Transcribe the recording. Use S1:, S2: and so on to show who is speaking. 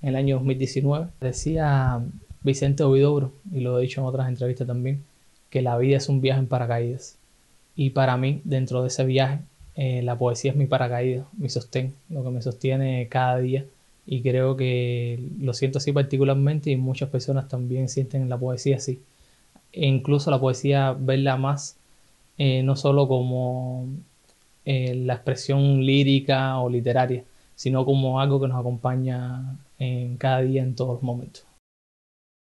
S1: en el año 2019. Decía Vicente Huidobro, y lo he dicho en otras entrevistas también, que la vida es un viaje en paracaídas. Y para mí, dentro de ese viaje, la poesía es mi paracaídas, mi sostén, lo que me sostiene cada día. Y creo que lo siento así particularmente y muchas personas también sienten la poesía así. E incluso la poesía, verla más, no solo como la expresión lírica o literaria, sino como algo que nos acompaña en cada día, en todos los momentos.